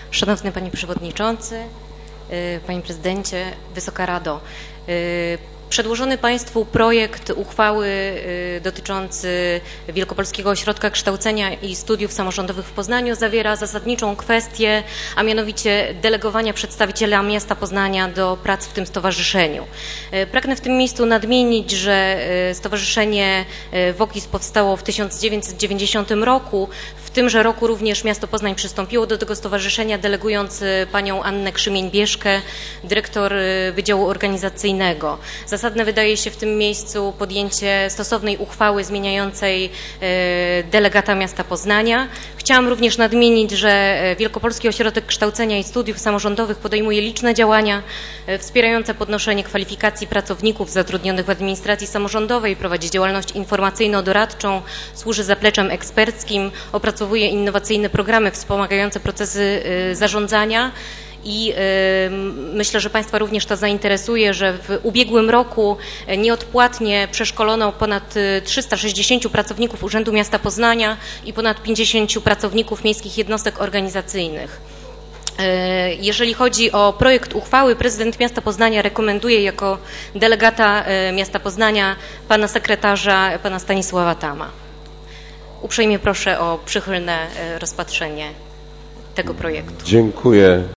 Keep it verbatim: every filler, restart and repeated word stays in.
Szanowny Panie Przewodniczący, Panie Prezydencie, Wysoka Rado. Przedłożony Państwu projekt uchwały dotyczący Wielkopolskiego Ośrodka Kształcenia i Studiów Samorządowych w Poznaniu zawiera zasadniczą kwestię, a mianowicie delegowania przedstawiciela miasta Poznania do prac w tym stowarzyszeniu. Pragnę w tym miejscu nadmienić, że Stowarzyszenie W O K I S powstało w tysiąc dziewięćset dziewięćdziesiątym roku. W tymże roku również miasto Poznań przystąpiło do tego stowarzyszenia, delegując panią Annę Krzymień-Bieszkę, dyrektor Wydziału Organizacyjnego. Zasadne wydaje się w tym miejscu podjęcie stosownej uchwały zmieniającej delegata miasta Poznania. Chciałam również nadmienić, że Wielkopolski Ośrodek Kształcenia i Studiów Samorządowych podejmuje liczne działania wspierające podnoszenie kwalifikacji pracowników zatrudnionych w administracji samorządowej, prowadzi działalność informacyjno-doradczą, służy zapleczem eksperckim, opracowuje innowacyjne programy wspomagające procesy zarządzania. I myślę, że Państwa również to zainteresuje, że w ubiegłym roku nieodpłatnie przeszkolono ponad trzysta sześćdziesięciu pracowników Urzędu Miasta Poznania i ponad pięćdziesięciu pracowników miejskich jednostek organizacyjnych. Jeżeli chodzi o projekt uchwały, prezydent miasta Poznania rekomenduje jako delegata miasta Poznania pana sekretarza, pana Stanisława Tama. Uprzejmie proszę o przychylne rozpatrzenie tego projektu. Dziękuję.